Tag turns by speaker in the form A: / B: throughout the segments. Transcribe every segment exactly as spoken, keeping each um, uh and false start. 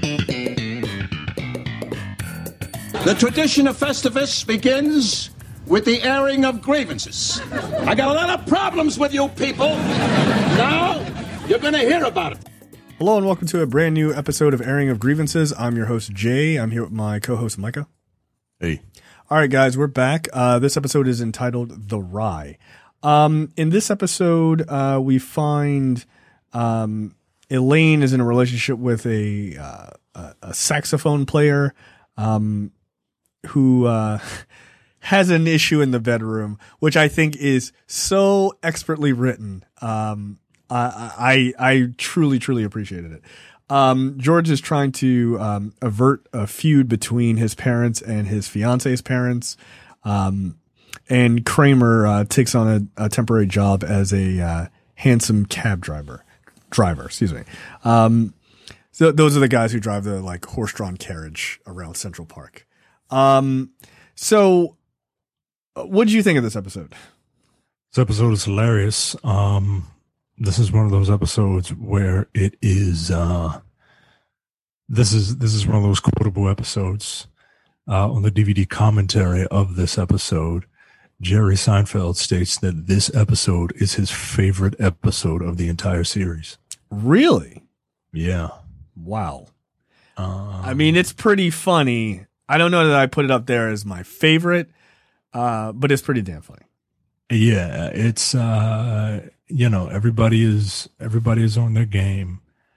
A: The tradition of Festivus begins with the airing of grievances. I got a lot of problems with you people. Now, you're going to hear about it.
B: Hello and welcome to a brand new episode of Airing of Grievances. I'm your host, Jay. I'm here with my co-host, Micah.
C: Hey.
B: All right, guys, we're back. Uh, this episode is entitled The Rye. Um, in this episode, uh, we find um, Elaine is in a relationship with a, uh, a, a saxophone player um, who uh, has an issue in the bedroom, which I think is so expertly written. Um, I, I I truly, truly appreciated it. Um, George is trying to um, avert a feud between his parents and his fiance's parents. Um, and Kramer uh, takes on a, a temporary job as a uh, handsome cab driver. Driver, excuse me. Um, so those are the guys who drive the like horse-drawn carriage around Central Park. Um, so what did you think of this episode?
C: This episode is hilarious. Um, This is one of those episodes where it is, uh, this is, this is one of those quotable episodes, uh, on the D V D commentary of this episode. Jerry Seinfeld states that this episode is his favorite episode of the entire series.
B: Really?
C: Yeah.
B: Wow.
C: Um,
B: I mean, it's pretty funny. I don't know that I put it up there as my favorite, uh, but it's pretty damn funny.
C: Yeah, it's, uh, you know, everybody is, everybody is on their game.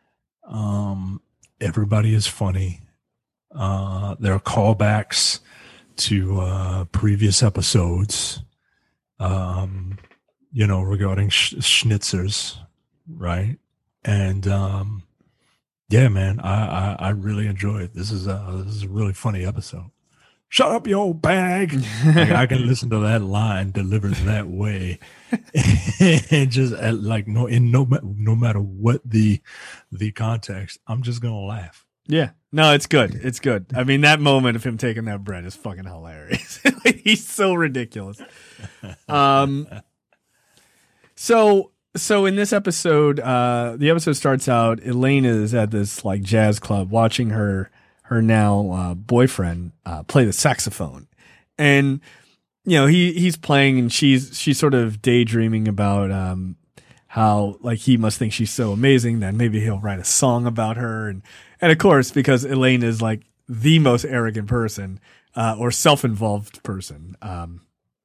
C: Um, everybody is funny. Uh, there are callbacks to, uh, previous episodes, um, you know, regarding sh- schnitzers, right? And, um, yeah, man, I, I, I really enjoy it. This is a, this is a really funny episode. Shut up, you old bag. Like, I can listen to that line delivered that way, and just at, like no in no no matter what the the context, I'm just gonna laugh.
B: Yeah, no, it's good. It's good. I mean, that moment of him taking that bread is fucking hilarious. He's so ridiculous. Um. So so in this episode, uh, the episode starts out. Elaine is at this like jazz club watching her. her now uh, boyfriend uh, play the saxophone, and you know he he's playing and she's she's sort of daydreaming about um, how like he must think she's so amazing that maybe he'll write a song about her, and and of course because Elaine is like the most arrogant person uh, or self-involved person um,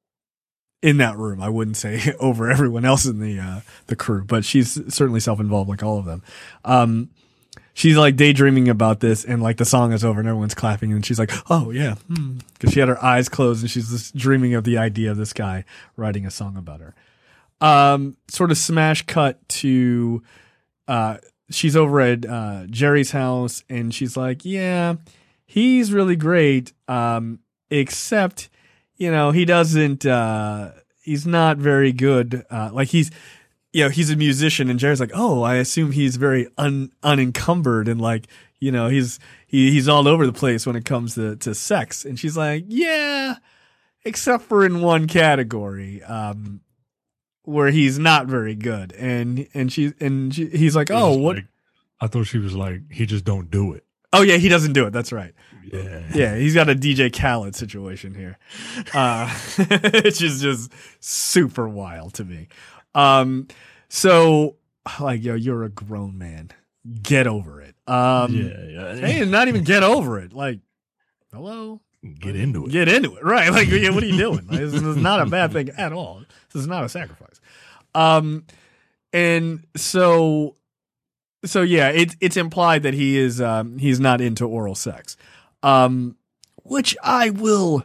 B: in that room. I wouldn't say over everyone else in the uh, the crew, but she's certainly self-involved like all of them. Um, She's like daydreaming about this, and like the song is over and everyone's clapping, and she's like, oh yeah. Hmm. Cause she had her eyes closed and she's just dreaming of the idea of this guy writing a song about her. Um, sort of smash cut to, uh, she's over at, uh, Jerry's house and she's like, yeah, he's really great. Um, except, you know, he doesn't, uh, he's not very good. Uh, like he's, you know, he's a musician, and Jerry's like, oh, I assume he's very un, unencumbered and like, you know, he's, he, he's all over the place when it comes to, to sex. And she's like, yeah, except for in one category, um, where he's not very good. And, and she, and she, he's like, oh, what?
C: Like, I thought she was like, he just don't do it.
B: Oh yeah, he doesn't do it. That's right.
C: Yeah.
B: Yeah. He's got a D J Khaled situation here. Uh, which is just super wild to me. Um, so like, yo, you're a grown man. Get over it. Um,
C: yeah, yeah.
B: Hey, not even get over it. Like, hello,
C: Get into it.
B: get into it. Right. Like, yeah, what are you doing? Like, this is not a bad thing at all. This is not a sacrifice. Um, and so, so yeah, it's, it's implied that he is, um, he's not into oral sex. Um, which I will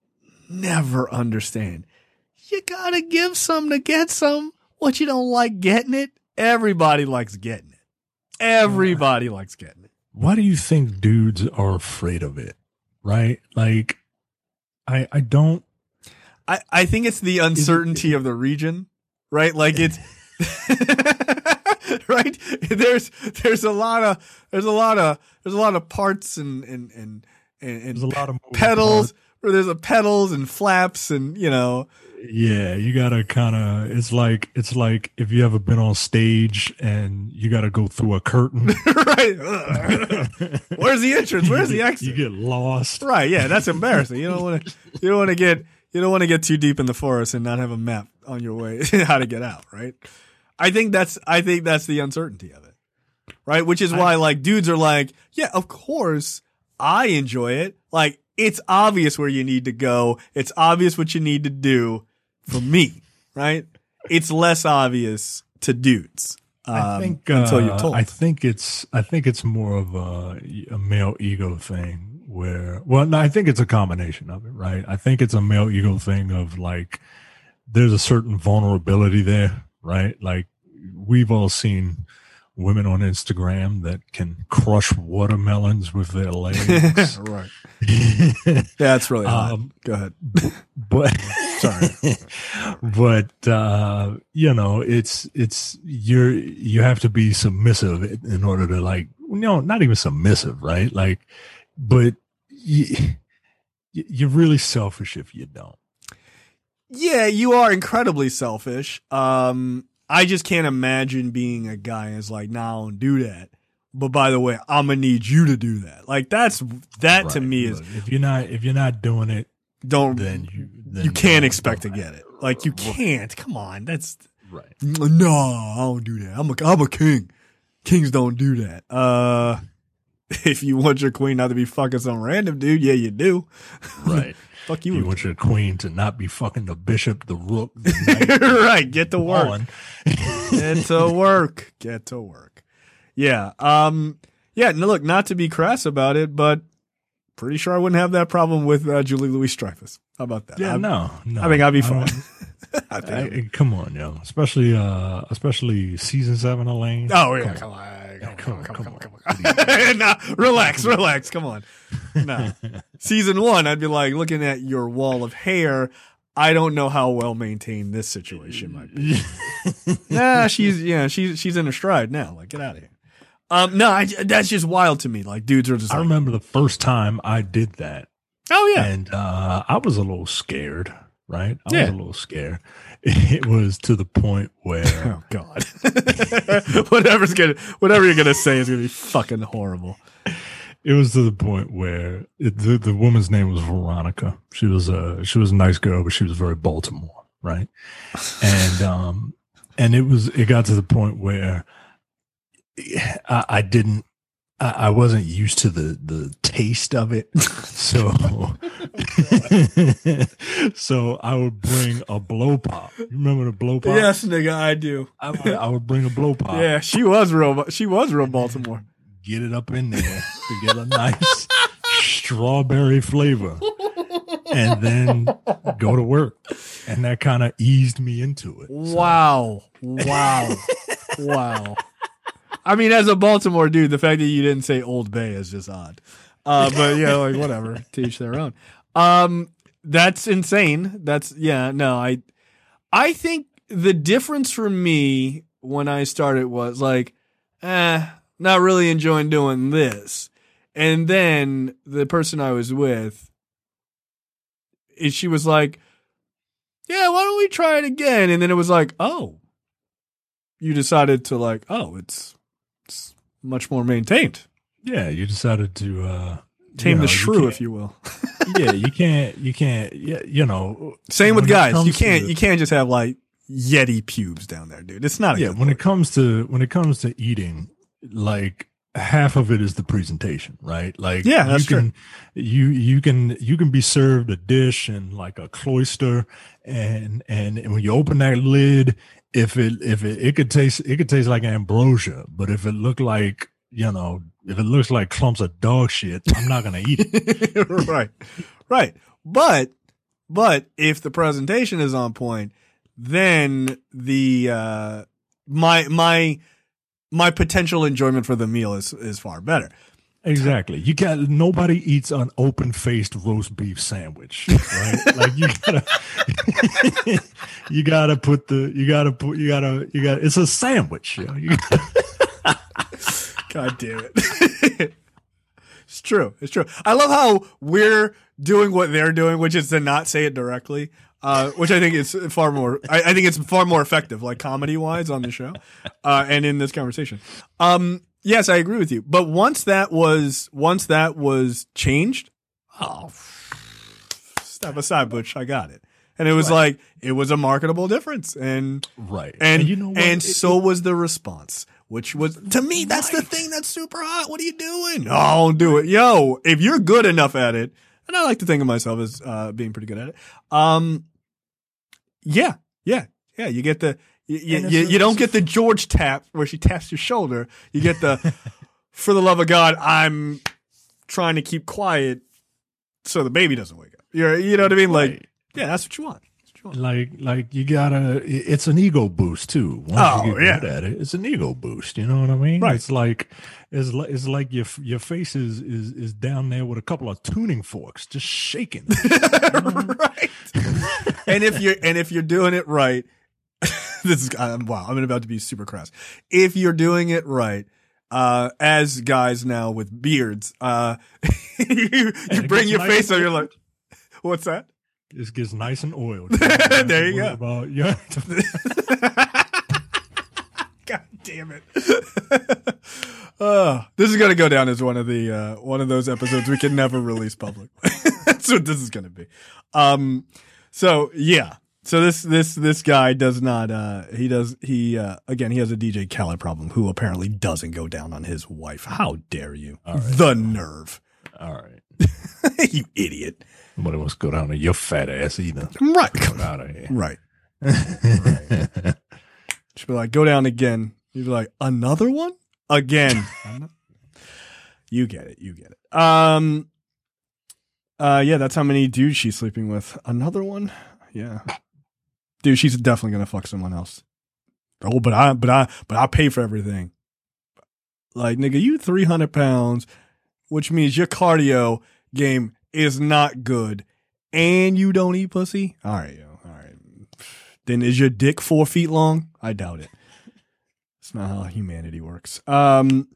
B: never understand. You gotta give some to get some. What, you don't like getting it? Everybody likes getting it. Everybody uh, likes getting it.
C: Why do you think dudes are afraid of it? Right? Like, I I don't.
B: I, I think it's the uncertainty of the region, right? Like it's right. There's there's a lot of there's a lot of there's a lot of parts and and and and, and
C: there's a lot of
B: pedals.
C: parts.
B: where there's a pedals and flaps and, you know.
C: Yeah, you gotta kind of. It's like it's like if you ever been on stage and you gotta go through a curtain.
B: Right. Where's the entrance? Where's the exit?
C: You get lost.
B: Right. Yeah, that's embarrassing. You don't want to. You don't want to get. You don't want to get too deep in the forest and not have a map on your way how to get out. Right. I think that's. I think that's the uncertainty of it. Right. Which is why, I, like, dudes are like, yeah, of course, I enjoy it. Like, it's obvious where you need to go. It's obvious what you need to do. For me, right? It's less obvious to dudes. Um,
C: I think uh,
B: until you're told.
C: I think it's I think it's more of a, a male ego thing where well no, I think it's a combination of it, right? I think it's a male ego thing of like there's a certain vulnerability there, right? Like we've all seen women on Instagram that can crush watermelons with their legs.
B: Right. Yeah, that's really hot. Um, Go ahead.
C: But
B: sorry.
C: But uh, you know, it's it's you're you have to be submissive in order to like you know, not even submissive, right? Like but you, you're really selfish if you don't.
B: Yeah, you are incredibly selfish. Um I just can't imagine being a guy that's like, nah, I don't do that. But by the way, I'm gonna need you to do that. Like that's that right. to me is
C: if you're not if you're not doing it,
B: don't
C: then you then
B: you can't expect to get it. Like you can't. Come on, that's
C: right.
B: No, I don't do that. I'm a I'm a king. Kings don't do that. Uh, if you want your queen not to be fucking some random dude, yeah, you do.
C: Right.
B: Fuck you.
C: You want your queen to not be fucking the bishop, the rook, the knight.
B: Right. Get to work. Get to work. Get to work. Yeah. Um. Yeah. No, look, not to be crass about it, but pretty sure I wouldn't have that problem with uh, Julie Louis-Dreyfus. How about that?
C: Yeah.
B: I'm,
C: no. No.
B: I think I'd be fine.
C: I think I, come on, yo. Especially, uh, especially season seven, Elaine.
B: Oh yeah. Come on. Come on. Come on. Come on. Come on. Come on. Nah, relax. Relax. Come on. Nah. Season one, I'd be like looking at your wall of hair. I don't know how well maintained this situation might be. Nah, she's yeah, she's she's in her stride now. Like, get out of here. Um, no, I, that's just wild to me. Like, dudes are just.
C: I
B: like,
C: remember the first time I did that.
B: Oh yeah,
C: and uh, I was a little scared. Right, I
B: yeah.
C: was a little scared. It was to the point where,
B: oh god, whatever's gonna, whatever you're gonna say is gonna be fucking horrible.
C: It was to the point where it, the the woman's name was Veronica. She was a she was a nice girl, but she was very Baltimore, right? And um, and it was it got to the point where I, I didn't. I wasn't used to the, the taste of it. So, so I would bring a blow pop. You remember the blow pop?
B: Yes, nigga, I do.
C: I would, I would bring a blow pop.
B: Yeah, she was real, she was real Baltimore.
C: Get it up in there to get a nice strawberry flavor and then go to work. And that kind of eased me into it. So.
B: Wow. Wow. Wow. I mean, as a Baltimore dude, the fact that you didn't say Old Bay is just odd. Uh, but yeah, like whatever, to each their own. Um, that's insane. That's yeah, no, I, I think the difference for me when I started was like, eh, not really enjoying doing this. And then the person I was with, she was like, yeah, why don't we try it again? And then it was like, oh, you decided to like, oh, it's, it's much more maintained.
C: Yeah, you decided to uh,
B: tame
C: you know,
B: the shrew, if you will.
C: Yeah, you can't, you can't, yeah, you know.
B: Same with guys. You can't, to, you can't just have like Yeti pubes down there, dude. It's not. A
C: yeah, when look. it comes to when it comes to eating, like half of it is the presentation, right? Like,
B: yeah, that's
C: you can,
B: true.
C: You you can you can be served a dish and like a cloister, and and, and when you open that lid. If it if it, it could taste it could taste like ambrosia, but if it looked like you know if it looks like clumps of dog shit, I'm not gonna eat it.
B: Right, right. But but if the presentation is on point, then the uh, my my my potential enjoyment for the meal is is far better.
C: Exactly. You got nobody eats an open-faced roast beef sandwich, right? Like you gotta, you gotta put the, you gotta put, you gotta, you gotta. It's a sandwich. You know? You
B: God damn it! true. It's true. I love how we're doing what they're doing, which is to not say it directly, uh, which I think is far more, I, I think it's far more effective, like comedy wise on the show, uh, and in this conversation. Um, yes, I agree with you. But once that was, once that was changed, oh, step aside, Butch, I got it. And it was right. like, it was a marketable difference. And,
C: right.
B: And,
C: and you know what?
B: And
C: it,
B: so
C: it,
B: was the response. Which was, to me, that's right. the thing that's super hot. What are you doing? No, don't do it. Yo, if you're good enough at it, and I like to think of myself as uh, being pretty good at it, um, yeah, yeah, yeah, you get the, you, you, you, you don't get the George tap where she taps your shoulder. You get the, for the love of God, I'm trying to keep quiet so the baby doesn't wake up. You're, you know what I mean? Like, right. yeah, that's what you want.
C: Like, like you gotta, it's an ego boost too. Once
B: oh,
C: you get
B: yeah.
C: good at it, it's an ego boost. You know what I mean?
B: Right.
C: It's like, it's like, it's like your, your face is, is, is down there with a couple of tuning forks, just shaking. You know?
B: Right. And if you're, and if you're doing it right, this is, um, wow, I'm about to be super crass. If you're doing it right, uh, as guys now with beards, uh, you, you bring your nice face on, you're like, what's that?
C: This gets nice and oiled.
B: There you go.
C: About, yeah.
B: God damn it. uh, this is going to go down as one of the, uh, one of those episodes we can never release publicly. That's what this is going to be. Um, so yeah. So this, this, this guy does not, uh, he does, he, uh, again, he has a D J Khaled problem who apparently doesn't go down on his wife. How dare you?
C: All right.
B: The nerve.
C: All right.
B: You idiot.
C: Nobody wants to go down to your fat ass either.
B: Right.
C: Come out of here.
B: Right. Right. She'd be like, go down again. You'd be like, another one? Again. You get it. You get it. Um, uh, yeah, that's how many dudes she's sleeping with. Another one? Yeah. Dude, she's definitely going to fuck someone else. Oh, but I, but I, but I pay for everything. Like, nigga, you three hundred pounds, which means your cardio game is not good, and you don't eat pussy. All right, yo, all right. Then is your dick four feet long? I doubt it. It's not how humanity works. Um,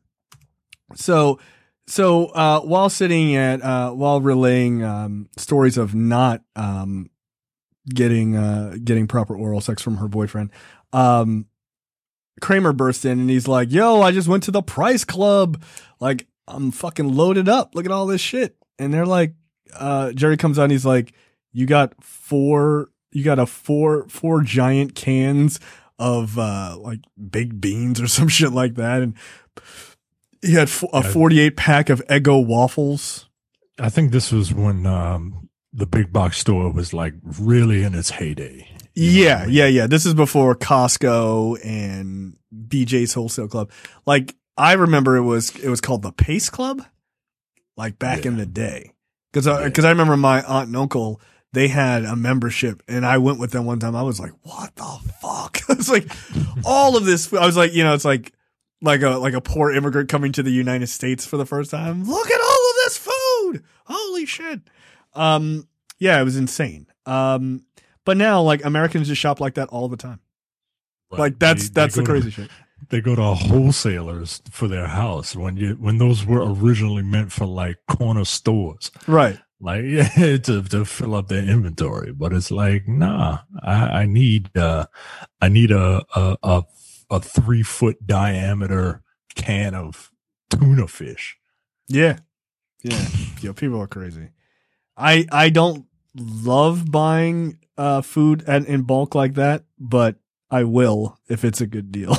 B: so, so uh, while sitting at, uh, while relaying um, stories of not um, getting uh, getting proper oral sex from her boyfriend, um, Kramer bursts in and he's like, "Yo, I just went to the Price Club. Like, I'm fucking loaded up. Look at all this shit." And they're like, uh, Jerry comes out and he's like, you got four, you got a four, four giant cans of, uh, like baked beans or some shit like that. And he had f- a forty-eight pack of Eggo waffles.
C: I think this was when, um, the big box store was like really in its heyday.
B: Yeah. I mean? Yeah. Yeah. This is before Costco and B J's Wholesale Club. Like, I remember it was, it was called the Pace Club. Like back yeah. in the day. Cause I, yeah. cause I remember my aunt and uncle, they had a membership and I went with them one time. I was like, what the fuck? It's like all of this. I was like, you know, it's like, like a, like a poor immigrant coming to the United States for the first time. Look at all of this food. Holy shit. Um, yeah, it was insane. Um, but now like Americans just shop like that all the time. Right. Like that's, they, that's they the crazy to- shit.
C: They go to wholesalers for their house when you when those were originally meant for like corner stores,
B: right?
C: Like yeah, to to fill up their inventory. But it's like, nah, I, I need uh, I need a a a, a three foot diameter can of tuna fish.
B: Yeah, yeah, yo, people are crazy. I I don't love buying uh food at, in bulk like that, but I will if it's a good deal.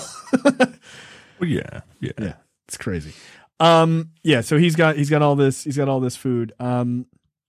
C: Well, yeah, yeah,
B: yeah, it's crazy. Um, yeah, so he's got he's got all this he's got all this food. Um,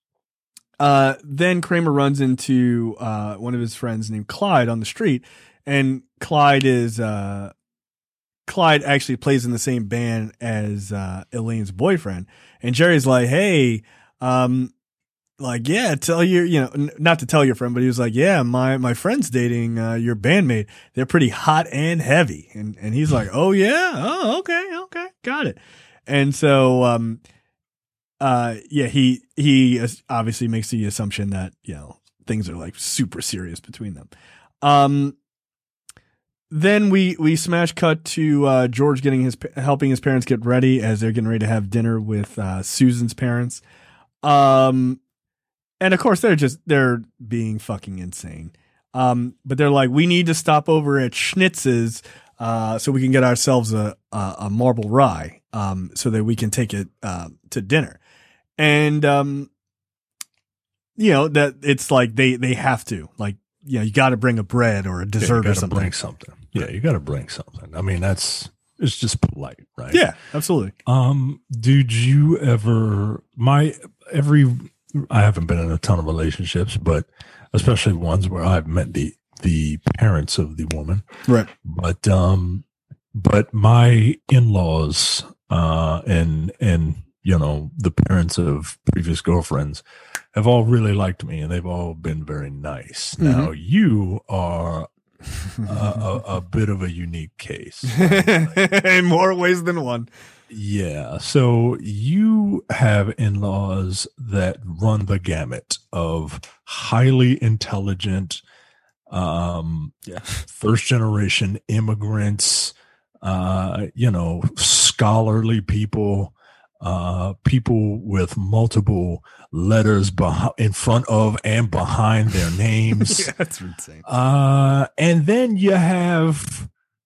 B: uh, then Kramer runs into uh one of his friends named Clyde on the street, and Clyde is uh Clyde actually plays in the same band as uh Elaine's boyfriend, and Jerry's like, hey, um. Like, yeah, tell your, you know, n- not to tell your friend, but he was like, yeah, my, my friend's dating, uh, your bandmate. They're pretty hot and heavy. And, and he's like, oh yeah. Oh, okay. Okay. Got it. And so, um, uh, yeah, he, he obviously makes the assumption that, you know, things are like super serious between them. Um, then we we smash cut to uh, George getting his helping his parents get ready as they're getting ready to have dinner with uh, Susan's parents. Um, and of course they're just they're being fucking insane. Um, but they're like, we need to stop over at Schnitz's uh, so we can get ourselves a a, a marble rye um, so that we can take it uh, to dinner. And um, you know that it's like they they have to like. Yeah, you got to bring a bread or a dessert
C: yeah,
B: or something.
C: Bring something. Yeah, you got to bring something. I mean, that's it's just polite, right?
B: Yeah, absolutely.
C: Um, did you ever? My every I haven't been in a ton of relationships, but especially ones where I've met the the parents of the woman,
B: right?
C: But um, but my in-laws uh, and and you know the parents of previous girlfriends have all really liked me, and they've all been very nice. Mm-hmm. Now, you are a, a, a bit of a unique case.
B: In more ways than one.
C: Yeah. So you have in-laws that run the gamut of highly intelligent, um,
B: yeah.
C: first-generation immigrants, uh, you know, scholarly people, uh, people with multiple letters behind, in front of and behind their names.
B: Yeah, that's insane.
C: Uh, and then you have,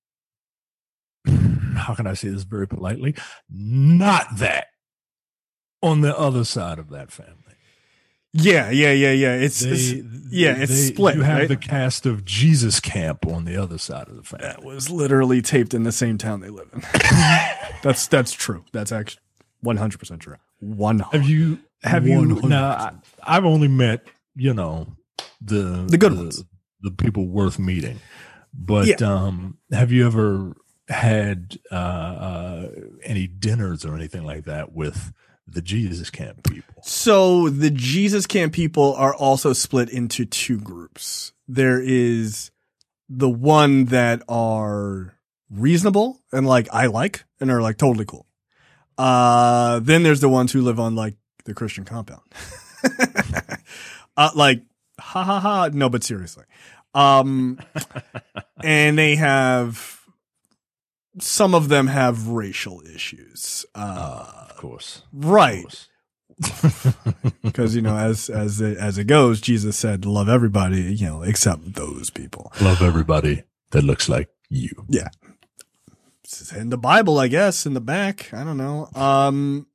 C: how can I say this very politely? Not that on the other side of that family.
B: Yeah, yeah, yeah, yeah. It's,
C: they,
B: it's yeah, it's
C: they,
B: split.
C: You have
B: right?
C: the cast of Jesus Camp on the other side of the family.
B: That was literally taped in the same town they live in. that's that's true. That's actually one hundred percent true. One
C: have you have you now? I, I've only met you know the
B: the good
C: the,
B: ones,
C: the people worth meeting. But
B: yeah.
C: um, have you ever had uh, uh, any dinners or anything like that with the Jesus Camp people?
B: So the Jesus Camp people are also split into two groups. There is the one that are reasonable and like I like and are like totally cool. Uh, then there's the ones who live on like the Christian compound. uh, like, ha ha ha. No, but seriously. Um, and they have, some of them have racial issues. Uh,
C: uh of course.
B: Right. Because, you know, as, as it, as it goes, Jesus said, love everybody, you know, except those people.
C: Love everybody that looks like you.
B: Yeah. It's in the Bible, I guess, in the back. I don't know. Um,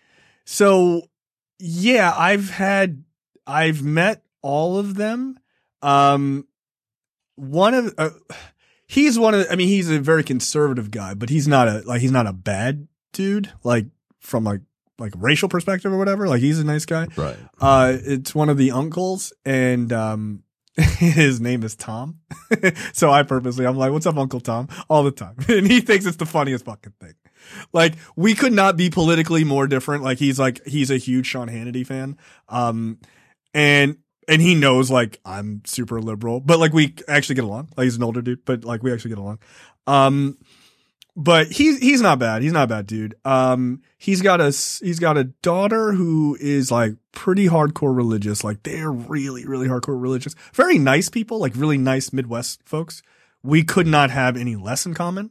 B: so yeah, I've had, I've met all of them. Um, one of, uh, he's one of, I mean, he's a very conservative guy, but he's not a, like, he's not a bad dude, like from like, like racial perspective or whatever. Like he's a nice guy.
C: Right.
B: Uh, it's one of the uncles and, um, his name is Tom. So I purposely, I'm like, what's up, Uncle Tom? All the time. And he thinks it's the funniest fucking thing. Like, we could not be politically more different. Like, he's like, he's a huge Sean Hannity fan. Um, and, and he knows, like, I'm super liberal, but like, we actually get along. Like, he's an older dude, but like, we actually get along. Um, but he's, he's not bad. He's not a bad dude. Um, he's got a, he's got a daughter who is like pretty hardcore religious. Like they're really, really hardcore religious. Very nice people, like really nice Midwest folks. We could not have any less in common.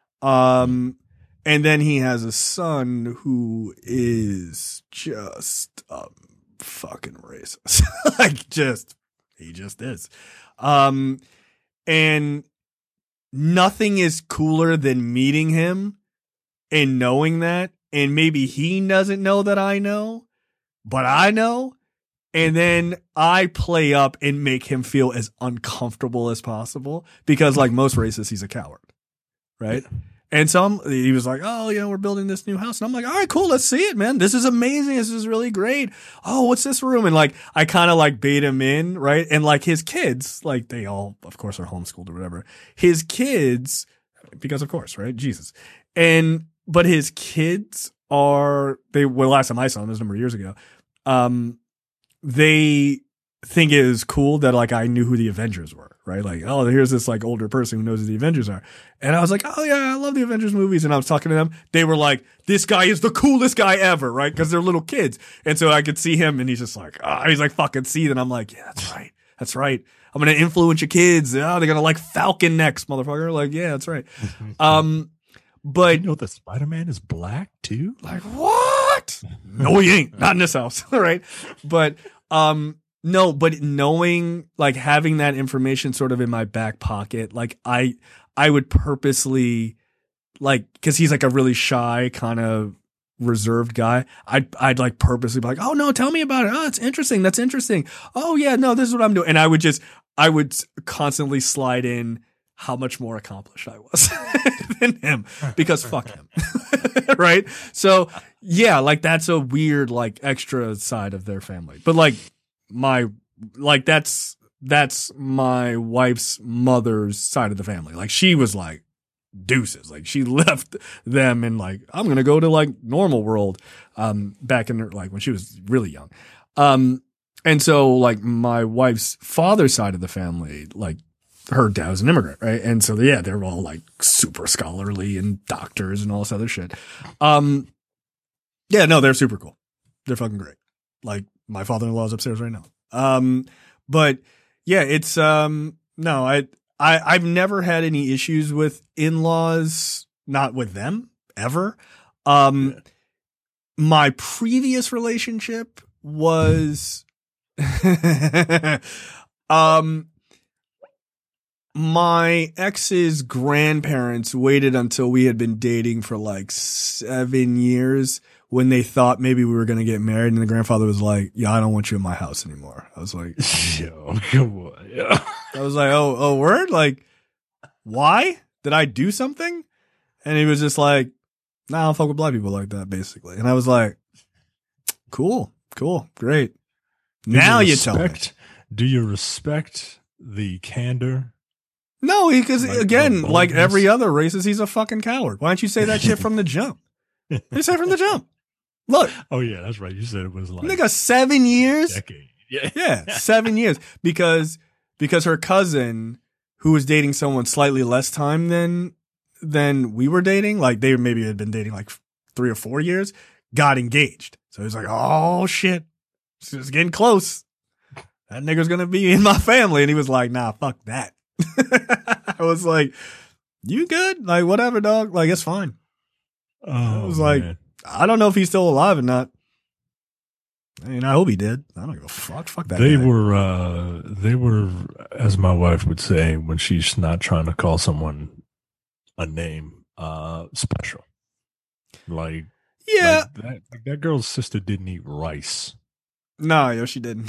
B: Um, and then he has a son who is just, um, fucking racist. Like just, he just is. Um, and nothing is cooler than meeting him and knowing that. And maybe he doesn't know that I know, but I know. And then I play up and make him feel as uncomfortable as possible because like most racists, he's a coward. Right. Yeah. And so I'm, he was like, oh, you know, we're building this new house. And I'm like, all right, cool. Let's see it, man. This is amazing. This is really great. Oh, what's this room? And like, I kind of like bait him in. Right. And like his kids, like they all, of course, are homeschooled or whatever. His kids, because of course, right? Jesus. And, but his kids are, they, well, last time I saw him, this was a number of years ago. Um, they think it is cool that like I knew who the Avengers were. Right? Like, oh, here's this like older person who knows who the Avengers are. And I was like, oh yeah, I love the Avengers movies. And I was talking to them. They were like, this guy is the coolest guy ever, right? Because they're little kids. And so I could see him and he's just like, ah, oh, he's like fucking seething. I'm like, yeah, that's right. That's right. I'm gonna influence your kids. Oh, they're gonna like Falcon next, motherfucker. Like, yeah, that's right. Um, but
C: You know that Spider-Man is black too?
B: like, what? No, he ain't. Not in this house. All right. But, um, no, but knowing, like, having that information sort of in my back pocket, like, I, I would purposely, like, cause he's like a really shy, kind of reserved guy. I'd, I'd like purposely be like, oh no, tell me about it. Oh, it's interesting. That's interesting. Oh yeah, no, this is what I'm doing. And I would just, I would constantly slide in how much more accomplished I was than him because fuck him. Right. So yeah, like that's a weird, like extra side of their family, but like my, like that's, that's my wife's mother's side of the family. Like she was like deuces. Like she left them and like, I'm going to go to like normal world, um, back in her, like when she was really young. Um, and so like my wife's father's side of the family, like, her dad was an immigrant, right? And so, yeah, they're all like super scholarly and doctors and all this other shit. Um, yeah, no, they're super cool. They're fucking great. Like my father-in-law is upstairs right now. Um, but yeah, it's, um, no, I, I, I've never had any issues with in-laws, not with them ever. Um, my previous relationship was, um, my ex's grandparents waited until we had been dating for like seven years when they thought maybe we were going to get married. And the grandfather was like, yeah, I don't want you in my house anymore. I was like,
C: Yo, come on. Yeah.
B: I was like, oh, oh, word? Like, why? Did I do something? And he was just like, nah, I don't fuck with black people like that, basically. And I was like, cool, cool, great.
C: Do
B: now you,
C: you
B: tell me.
C: respect, do you respect the candor?
B: No, because
C: Like,
B: again,
C: the
B: like
C: boldness?
B: every other racist, he's a fucking coward. Why don't you say that shit from the jump? You say it from the jump. Look,
C: Oh yeah, that's right. You said it was like
B: nigga, seven
C: a
B: years.
C: decade. Yeah.
B: Yeah, seven years because because her cousin, who was dating someone slightly less time than than we were dating, like they maybe had been dating like three or four years, got engaged. So he was like, "Oh shit, it's getting close. That nigga's gonna be in my family." And he was like, "Nah, fuck that." I was like, "You good? Like whatever, dog. Like it's fine."
C: Oh,
B: I was like,
C: man.
B: I don't know if he's still alive or not. I mean, I hope he did. I don't give a fuck. Fuck that
C: They
B: guy.
C: were, uh, they were, as my wife would say, when she's not trying to call someone a name, uh, special. Like,
B: Yeah.
C: like that, like that girl's sister didn't eat rice.
B: No, yo, she didn't.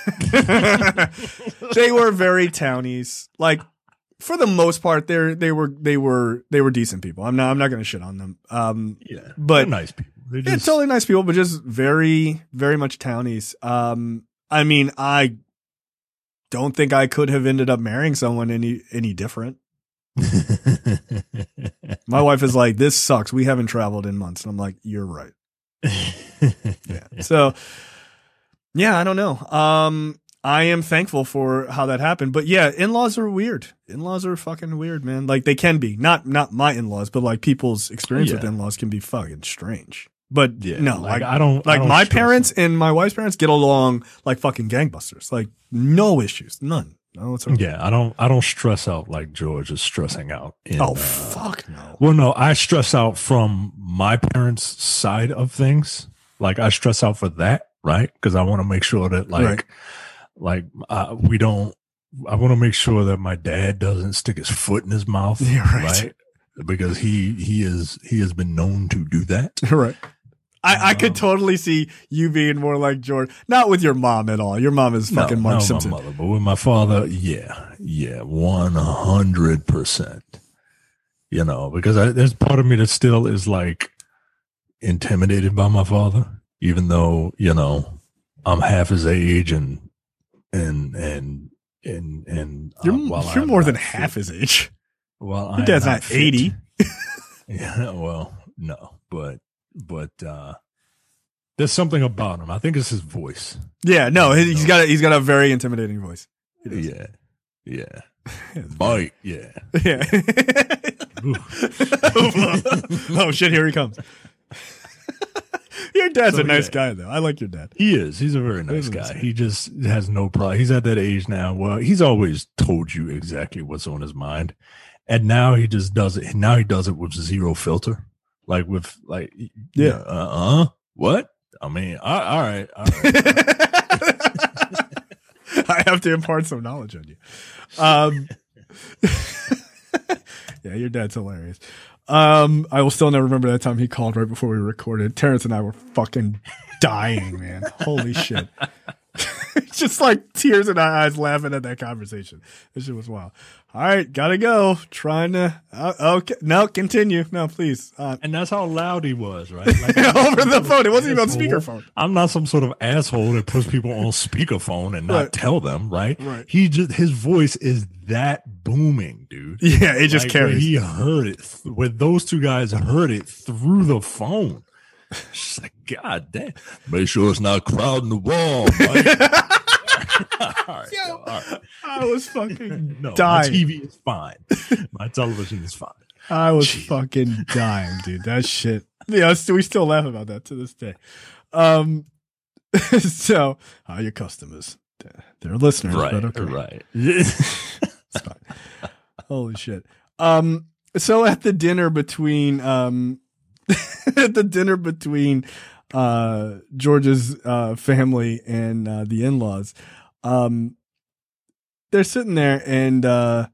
B: They were very townies. Like, for the most part, they're they were they were they were decent people. I'm not I'm not gonna shit on them. Um,
C: Yeah,
B: but
C: they're nice people. They're
B: yeah,
C: just,
B: totally nice people, but just very very much townies. Um, I mean, I don't think I could have ended up marrying someone any any different. My wife is like, "This sucks. We haven't traveled in months," and I'm like, "You're right." Yeah. So, yeah, I don't know. Um, I am thankful for how that happened, but yeah, in-laws are weird. In-laws are fucking weird, man. Like they can be, not not my in-laws, but like people's experience with
C: Yeah.
B: in-laws can be fucking strange. But
C: Yeah,
B: no,
C: like,
B: like,
C: I don't I
B: like
C: don't
B: my
C: stress
B: parents
C: it.
B: and my wife's parents get along like fucking gangbusters. Like no issues, none. No, it's okay.
C: Yeah, I don't I don't stress out like George is stressing out. In,
B: Oh
C: uh,
B: fuck no.
C: Well, no, I stress out from my parents' side of things. Like I stress out for that, right? Because I want to make sure that like,
B: Right.
C: like uh, we don't. I want to make sure that my dad doesn't stick his foot in his mouth,
B: Yeah, right.
C: Because he he is he has been known to do that.
B: Right. I, I could
C: Um,
B: totally see you being more like George. Not with your mom at all. Your mom is fucking
C: no,
B: Mark
C: no,
B: Simpson.
C: my mother, but with my father, yeah, yeah, one hundred percent. You know, because I, there's part of me that still is like intimidated by my father, even though you know I'm half his age and and and and and uh,
B: You're,
C: while
B: you're
C: I'm
B: more
C: not
B: than
C: fit-
B: half his age.
C: Well,
B: Your
C: I'm
B: dad's not
C: fit.
B: eighty.
C: Yeah, well, no, but but uh there's something about him. I think it's his voice.
B: Yeah, no, he- he's
C: No.
B: got a, he's got a very intimidating voice. He does.
C: Yeah, yeah,
B: It's
C: bite. Yeah.
B: Yeah.
C: Ooh.
B: Oh shit! Here he comes. Your dad's
C: So,
B: a nice
C: yeah.
B: guy, though. I like your dad.
C: He is. He's a very nice
B: He's a
C: guy.
B: nice guy.
C: He just has no problem. He's at that age now. Well, he's always told you exactly what's on his mind, and now he just does it. Now he does it with zero filter, like with like,
B: Yeah.
C: uh, uh what? I mean, all, all right, all right.
B: I have to impart some knowledge on you. Um, yeah, your dad's hilarious. Um, I will still never remember that time he called right before we recorded. Terrence and I were fucking dying, man. Holy shit. Just like tears in our eyes laughing at that conversation. This shit was wild. All right, gotta go. Trying to, uh, okay. No, continue. No, please. Uh,
C: And that's how loud he was, right? Like,
B: over the phone. It wasn't even on
C: asshole.
B: speakerphone.
C: I'm not some sort of asshole that puts people on speakerphone and not
B: Right.
C: tell them, right?
B: Right.
C: He just his voice is that booming, dude.
B: Yeah, it just
C: Like, where
B: carries.
C: He heard it th- when those two guys heard it through the phone. She's like, God damn! Make sure it's not crowding the wall. Right? all right,
B: Yo.
C: yo, all right.
B: I was fucking
C: No, my
B: dying.
C: T V is fine. My television is fine.
B: I was
C: Jeez.
B: fucking dying, dude. That shit. Yeah, we still laugh about that to this day. Um, so, how are your customers? They're listeners,
C: Right,
B: but okay.
C: right.
B: It's fine. Holy shit. Um, so at the dinner between, um, at the dinner between, uh, George's, uh, family and, uh, the in-laws, um, they're sitting there and, uh,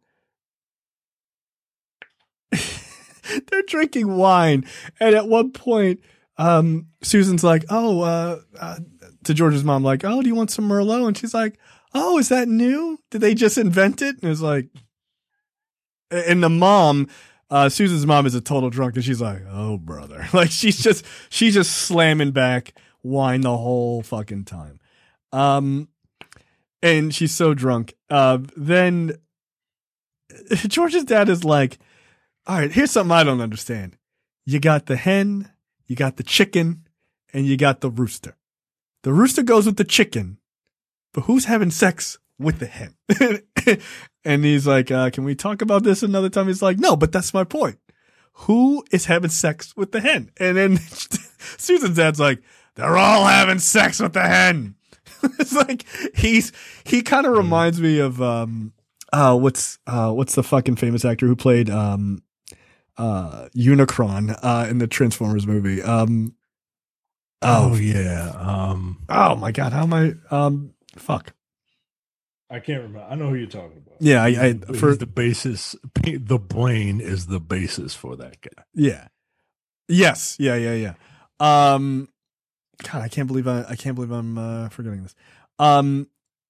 B: they're drinking wine. And at one point, um, Susan's like, oh, uh, uh, to George's mom, like, oh, do you want some Merlot? And she's like, oh, is that new? Did they just invent it? And it's like, and the mom, uh, Susan's mom is a total drunk, and she's like, oh, brother. Like, she's just, she's just slamming back wine the whole fucking time. Um, and she's so drunk. Uh, then George's dad is like, all right, here's something I don't understand. You got the hen, you got the chicken, and you got the rooster. The rooster goes with the chicken, but who's having sex with the hen? And he's like, uh, can we talk about this another time? He's like, no, but that's my point. Who is having sex with the hen? And then Susan's dad's like, they're all having sex with the hen. It's like, he's, he kind of reminds me of, um, uh, what's, uh, what's the fucking famous actor who played, um, uh, Unicron, uh, in the Transformers movie? Um,
C: Oh
B: oh,
C: yeah. Um,
B: oh my God. How am I, um, fuck.
C: I can't remember. I know who you're talking about.
B: Yeah. I, I,
C: He's
B: for,
C: the basis. The brain is the basis for that guy.
B: yeah. Yes. Yeah. Yeah. Yeah. Um, God, I can't believe I, I can't believe I'm, uh, forgetting this. Um,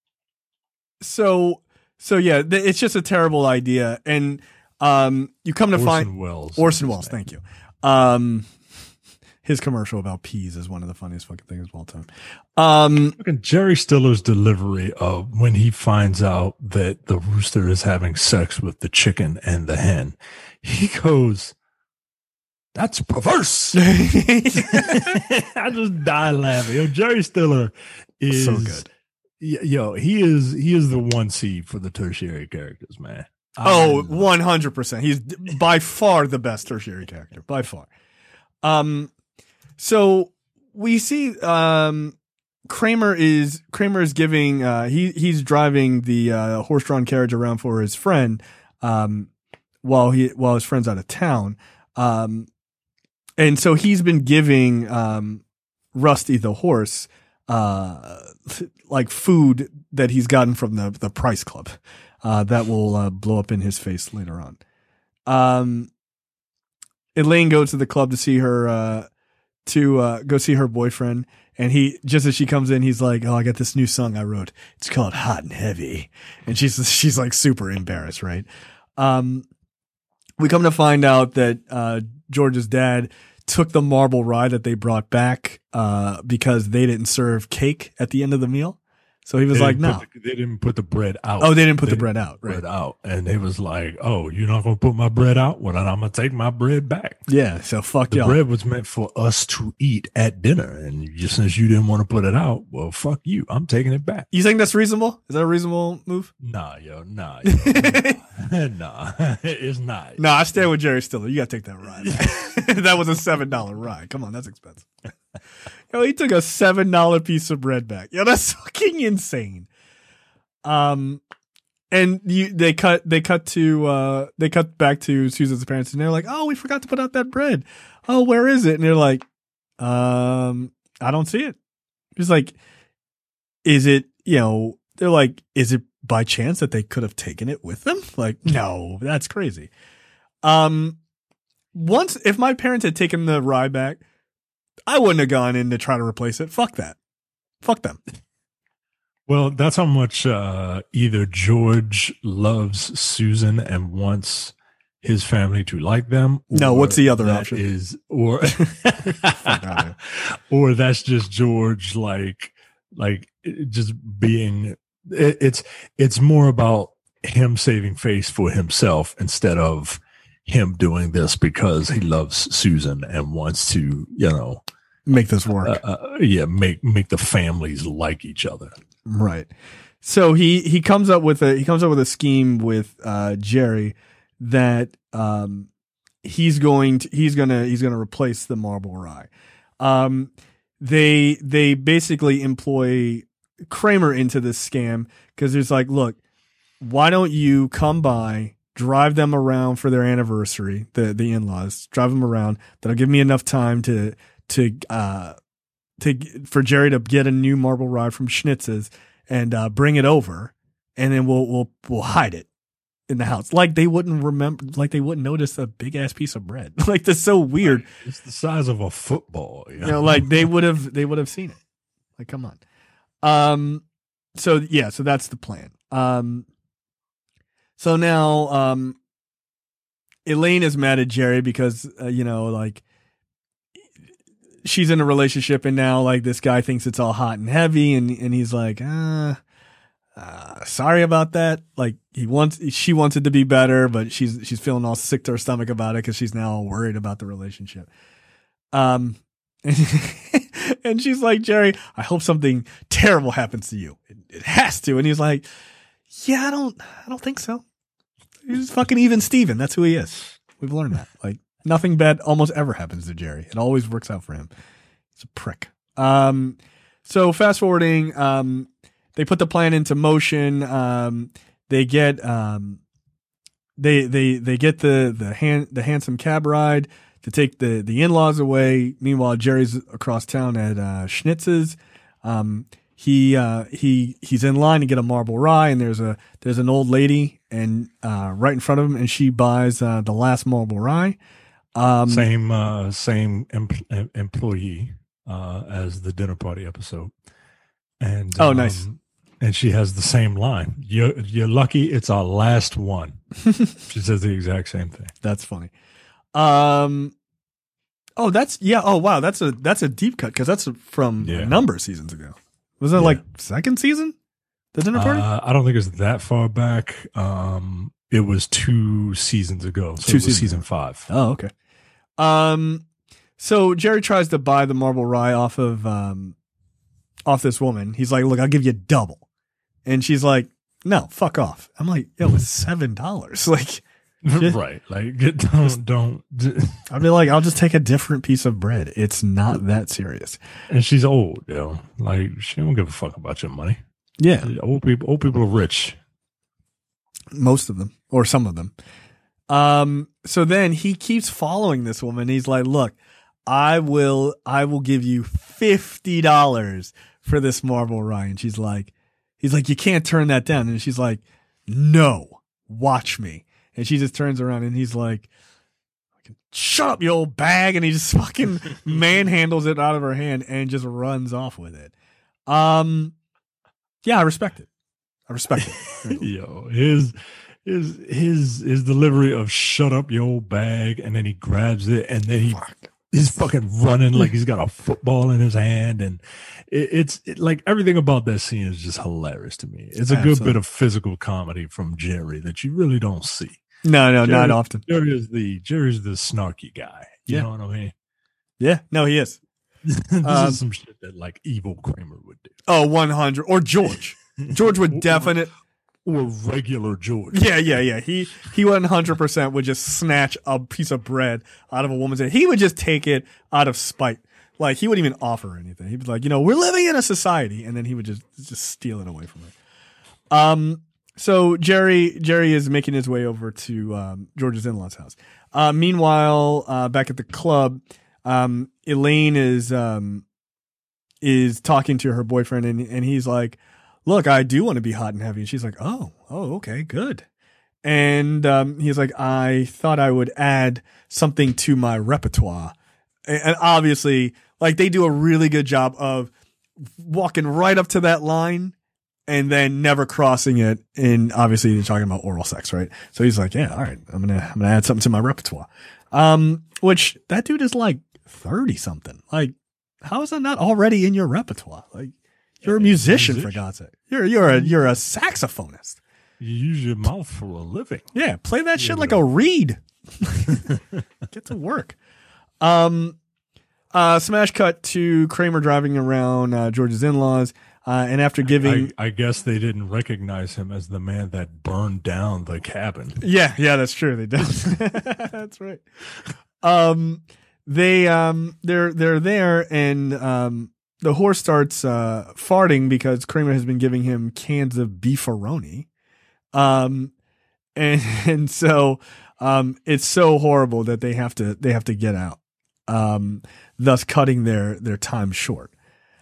B: so, so yeah, th- it's just a terrible idea. And, um, you come to
C: Orson
B: find
C: Welles.
B: Orson
C: is his
B: Welles.
C: name.
B: Thank you. Um, his commercial about peas is one of the funniest fucking things of all time. Um,
C: Fucking Jerry Stiller's delivery of when he finds out that the rooster is having sex with the chicken and the hen, he goes, "That's perverse." I just die laughing. Yo, Jerry Stiller is
B: So good.
C: y- Yo, he is he is the one C for the tertiary characters, man.
B: Oh,
C: I-
B: one hundred percent. He's d- by far the best tertiary character, by far. Um, so we see, um, Kramer is, Kramer is giving, uh, he, he's driving the, uh, horse-drawn carriage around for his friend, um, while he, while his friend's out of town. Um, and so he's been giving, um, Rusty the horse, uh, like food that he's gotten from the, the Price Club, uh, that will, uh, blow up in his face later on. Um, Elaine goes to the club to see her, uh, to, uh, go see her boyfriend. And he, just as she comes in, he's like, oh, I got this new song I wrote. It's called Hot and Heavy. And she's, she's like super embarrassed, right? Um, we come to find out that, uh, George's dad took the marble rye that they brought back, uh, because they didn't serve cake at the end of the meal. So he was
C: They
B: like,
C: didn't
B: no.
C: put the- they didn't put the bread out.
B: Oh, they didn't put
C: They
B: the bread out. Right.
C: bread out, and they was like, "Oh, you're not gonna put my bread out? Well, then I'm gonna take my bread back."
B: Yeah. So fuck
C: The
B: y'all.
C: bread was meant for us to eat at dinner, and just since you didn't want to put it out, well, fuck you. I'm taking it back.
B: You think that's reasonable? Is that a reasonable move?
C: Nah, yo, nah, yo, nah, nah, it's not.
B: No, I stand with Jerry Stiller. You got to take that ride. that was a seven dollar ride. Come on, that's expensive. Yo, he took a seven dollar piece of bread back. Yo, that's fucking insane. Um, and you, they cut, they cut to, uh, they cut back to Susan's parents, and they're like, "Oh, we forgot to put out that bread. Oh, where is it?" And they're like, "Um, I don't see it." He's like, "Is it, you know?" They're like, "Is it by chance that they could have taken it with them?" Like, no, that's crazy. Um, once if my parents had taken the rye back, I wouldn't have gone in to try to replace it. Fuck that. Fuck them.
C: Well, that's how much uh, either George loves Susan and wants his family to like them.
B: No, what's the other
C: that
B: option?
C: Is or or that's just George, like like just being. It, it's it's more about him saving face for himself instead of him doing this because he loves Susan and wants to, you know,
B: make this work.
C: Uh, uh, yeah, make make the families like each other.
B: Right. So he he comes up with a he comes up with a scheme with uh, Jerry that um, he's going to he's gonna he's gonna replace the marble rye. Um, they they basically employ Kramer into this scam because there's like, look, why don't you come by, drive them around for their anniversary, the the in-laws, drive them around. That'll give me enough time to to uh to for Jerry to get a new marble rye from Schnitz's and uh, bring it over, and then we'll we'll we'll hide it in the house. Like they wouldn't remember, like they wouldn't notice a big ass piece of bread. Like that's so weird.
C: It's the size of a football. You know,
B: you know like they would have they would have seen it. Like come on. Um. So yeah. So that's the plan. Um. So now, um, Elaine is mad at Jerry because uh, you know, like she's in a relationship, and now like this guy thinks it's all hot and heavy, and and he's like, uh, uh sorry about that. Like he wants, she wants it to be better, but she's she's feeling all sick to her stomach about it because she's now worried about the relationship. Um. And she's like, Jerry, I hope something terrible happens to you. It, it has to. And he's like, yeah, I don't, I don't think so. He's fucking even Steven. That's who he is. We've learned that. Like nothing bad almost ever happens to Jerry. It always works out for him. He's a prick. Um, so fast forwarding, um, they put the plan into motion. Um, they get, um, they, they, they get the, the hand, the handsome cab ride to take the, the in-laws away. Meanwhile, Jerry's across town at, uh, Schnitz's. Um, he, uh, he, he's in line to get a marble rye, and there's a, there's an old lady and, uh, right in front of him, and she buys, uh, the last marble rye. Um,
C: same, uh, same em- employee, uh, as the dinner party episode. And,
B: oh,
C: um,
B: nice.
C: And she has the same line. You're, you're lucky it's our last one. She says the exact same thing.
B: That's funny. Um, oh, that's yeah. Oh, wow. That's a that's a deep cut because that's from
C: Yeah.
B: a number of seasons ago. Was that
C: Yeah.
B: like second season? The dinner party?
C: Uh, I don't think it's that far back. Um, it was two seasons ago. So
B: Two
C: it was
B: seasons
C: season
B: ago.
C: five.
B: Oh, okay. Um, so Jerry tries to buy the marble rye off of um off this woman. He's like, "Look, I'll give you double," and she's like, "No, fuck off." I'm like, "Yo, it's seven dollars." Like.
C: Right. Like, don't, don't.
B: I'd be like, I'll just take a different piece of bread. It's not that serious.
C: And she's old, you know. Like, she don't give a fuck about your money.
B: Yeah.
C: Old people, old people are rich.
B: Most of them, or some of them. Um, so then he keeps following this woman. He's like, look, I will, I will give you fifty dollars for this marble rye. And she's like, he's like, you can't turn that down. And she's like, no, watch me. And she just turns around and he's like, shut up, you old bag. And he just fucking manhandles it out of her hand and just runs off with it. Um, yeah, I respect it. I respect it.
C: Yo, his, his, his, his delivery of shut up, you old bag. And then he grabs it and then he, he's fucking running like he's got a football in his hand. And it, it's it, like everything about that scene is just hilarious to me. It's a
B: Absolutely.
C: good bit of physical comedy from Jerry that you really don't see.
B: No, no,
C: Jerry,
B: not often.
C: Jerry is the Jerry's the snarky guy. You
B: Yeah.
C: know what I mean?
B: Yeah, no, he is.
C: this
B: Um,
C: is some shit that like evil Kramer would do.
B: Oh, one hundred. Or George. George would definite.
C: Or regular George.
B: Yeah, yeah, yeah. He he one hundred percent would just snatch a piece of bread out of a woman's hand. He would just take it out of spite. Like he wouldn't even offer anything. He'd be like, you know, we're living in a society, and then he would just just steal it away from her. Um. So Jerry Jerry is making his way over to um, George's in-laws' house. Uh, meanwhile, uh, back at the club, um, Elaine is um, is talking to her boyfriend, and and he's like, "Look, I do want to be hot and heavy." And she's like, "Oh, oh, okay, good." And um, he's like, "I thought I would add something to my repertoire," and, and obviously, like they do a really good job of walking right up to that line. And then never crossing it. And obviously you're talking about oral sex, right? So he's like, yeah, all right, I'm going to, I'm going to add something to my repertoire. Um, which that dude is like thirty something. Like, how is that not already in your repertoire? Like, you're a musician, musician. for God's sake. You're, you're a, you're a saxophonist.
C: You use your mouth for a living.
B: Yeah. Play that yeah, shit like a reed. Get to work. Um, uh, smash cut to Kramer driving around, uh, George's in-laws. Uh, and after giving,
C: I, I guess they didn't recognize him as the man that burned down the cabin.
B: Yeah, yeah, that's true. They did. That's right. Um, they um, they're they're there, and um, the horse starts uh farting because Kramer has been giving him cans of beefaroni. Um, and and so um, it's so horrible that they have to they have to get out. Um, thus cutting their their time short.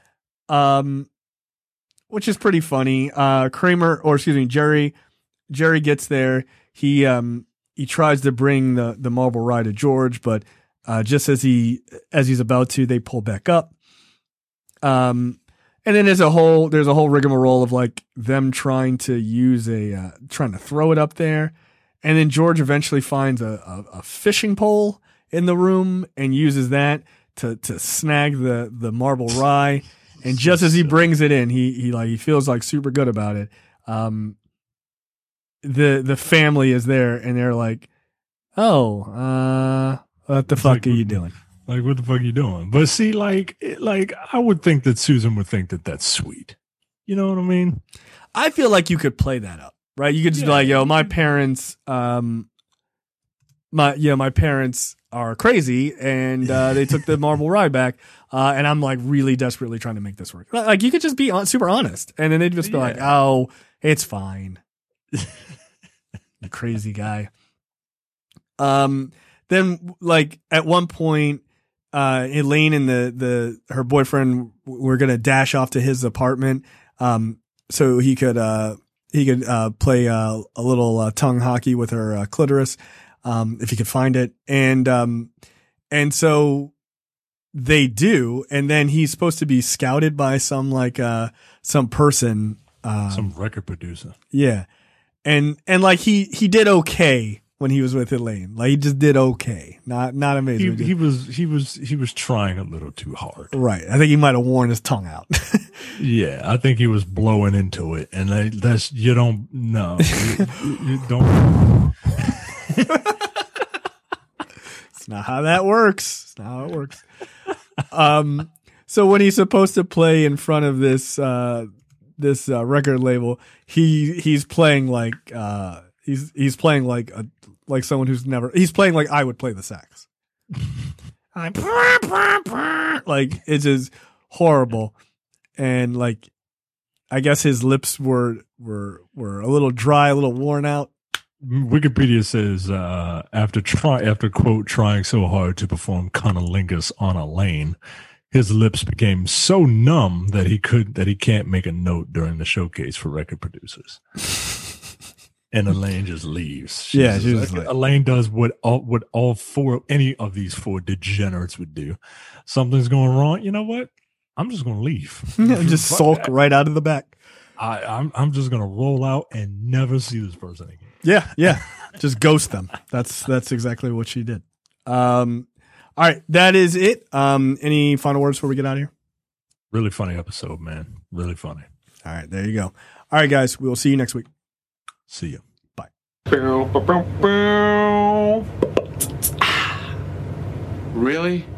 B: Um. Which is pretty funny. Uh, Kramer, or excuse me, Jerry, Jerry gets there. He, um, he tries to bring the, the marble rye to George, but, uh, just as he, as he's about to, they pull back up. Um, and then there's a whole, there's a whole rigmarole of like them trying to use a, uh, trying to throw it up there. And then George eventually finds a, a, a fishing pole in the room and uses that to, to snag the, the marble rye. And just as he brings it in, he he like he feels like super good about it. Um, the the family is there, and they're like, "Oh, uh, what the it's fuck like, are you doing?
C: Like, what the fuck are you doing?" But see, like, it, like I would think that Susan would think that that's sweet. You know what I mean?
B: I feel like you could play that up, right? You could just yeah. be like, "Yo, my parents, um, my yeah, my parents are crazy, and uh, they took the marble rye back." Uh, and I'm like really desperately trying to make this work. Like you could just be on, super honest, and then they'd just be yeah. like, "Oh, it's fine." You crazy guy. Um. Then, like at one point, uh, Elaine and the the her boyfriend were gonna dash off to his apartment, um, so he could uh he could uh play uh, a little uh, tongue hockey with her uh, clitoris, um, if he could find it, and um, and so. They do, and then he's supposed to be scouted by some like uh some person, uh,
C: some record producer.
B: Yeah, and and like he he did okay when he was with Elaine. Like he just did okay, not not amazing.
C: He, he was he was he was trying a little too hard.
B: Right, I think he might have worn his tongue out.
C: Yeah, I think he was blowing into it, and I, that's you don't no you, you don't.
B: It's not how that works. It's not how it works. Um, so when he's supposed to play in front of this, uh, this, uh, record label, he, he's playing like, uh, he's, he's playing like a, like someone who's never, he's playing like I would play the sax. I'm like, it's just horrible. And like, I guess his lips were, were, were a little dry, a little worn out.
C: Wikipedia says uh, after try after quote trying so hard to perform cunnilingus on Elaine, his lips became so numb that he could that he can't make a note during the showcase for record producers. And Elaine just leaves. She's
B: yeah, she
C: like, like, Elaine does what all what all four any of these four degenerates would do. Something's going wrong. You know what? I'm just going to leave.
B: Just sulk that. right out of the back.
C: I, I'm I'm just going to roll out and never see this person again.
B: Yeah, yeah. Just ghost them. That's that's exactly what she did. Um, all right, that is it. Um, any final words before we get out of here?
C: Really funny episode, man. Really funny.
B: All right, there you go. All right, guys, we will see you next week.
C: See you.
B: Bye.
A: Really?